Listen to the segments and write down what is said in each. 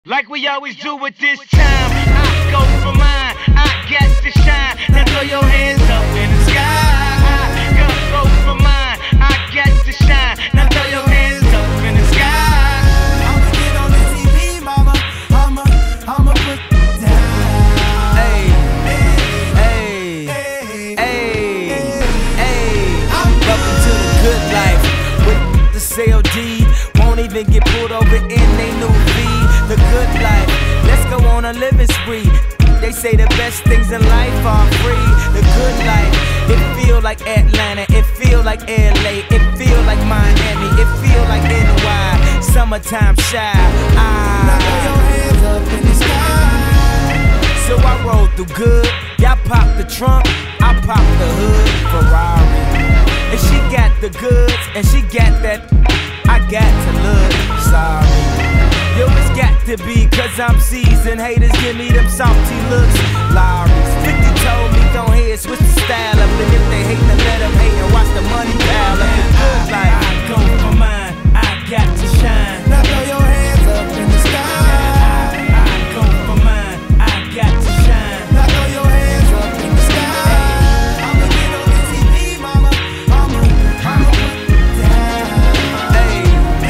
Like we always do at this time, I go for mine, I got to shine. Now throw your hands up in the sky. I go for mine, I got to shine. Now throw your hands up in the sky. I'ma get on the TV, mama. I'ma put it down. Hey, hey, hey, hey. Welcome to the good life with the CLD. Won't even get pulled over in they new V. The good life, let's go on a living spree. They say the best things in life are free. The good life, it feel like Atlanta, it feel like LA, it feel like Miami, it feel like NY. Summertime shy. Now throw your hands up in the sky. So I roll through good. Y'all pop the trunk, I pop the hood. Ferrari, and she got the goods, and she got that. I got to look sorry. Yo, it's got to be, cause I'm seasoned. Haters give me them salty looks. Lowry's 50 told me don't hate, switch the style up. And if they hate, then let them hate and watch the money pile up. The good life, I go for mine, I got to shine. Now throw your hands up in the sky. I go for mine, I got to shine. Now throw your hands up in the sky. I'ma get on the TV, mama. I'ma put it down. Hey,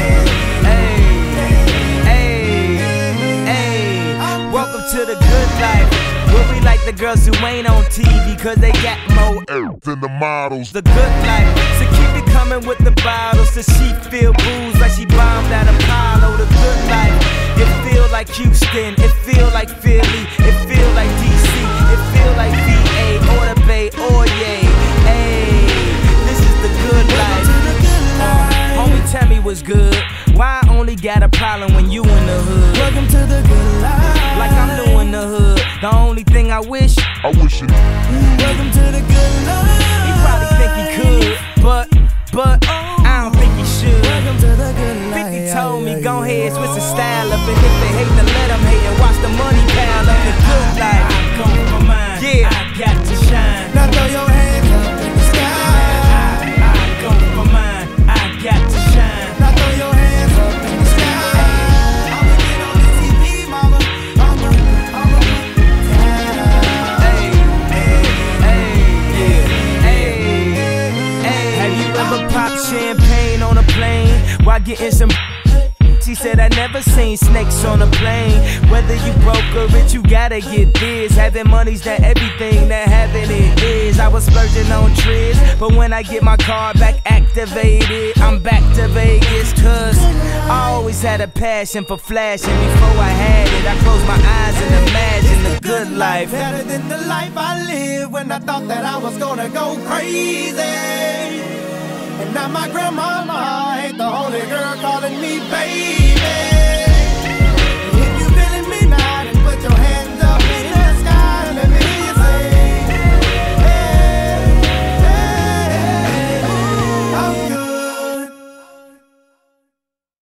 welcome to the good life, where we like the girls who ain't on TV, cause they got more than the models. The good life, so keep it coming with the bottles, so she feel booze like she bombed at Apollo. The good life, it feel like Houston, it feel like Philly, it feel like DC, it feel like VA, or the Bay, or yay. Hey, this is the good life. Homie, tell me what's good. Why I only got a problem when you in the hood? Welcome to the good life. Like I'm doing the hood. The only thing I wish it. Welcome to the good life. he probably think he could, but I don't think he should. Welcome to the good life. 50 told me go ahead, switch the style up, and if they hate, then let them hate and watch the money pile up. The good life, I go for mine. Yeah, I got to shine. Now throw your hands up in the sky. I go for mine. I got to shine. Now throw your hands up in the sky. I'ma get on the TV, mama. I'ma put it down. Hey, have you ever popped champagne on a plane while getting some? She said I never seen snakes on a plane. Whether you broke or rich, you gotta get this. Having money's not everything that having it is. I was splurging on trips, but when I get my card back activated, I'm back to Vegas. Cause I always had a passion for flashing. Before I had it, I closed my eyes and imagined the good life. Better than the life I lived when I thought that I was gonna go crazy. And now my grandmama ain't the only girl calling me baby.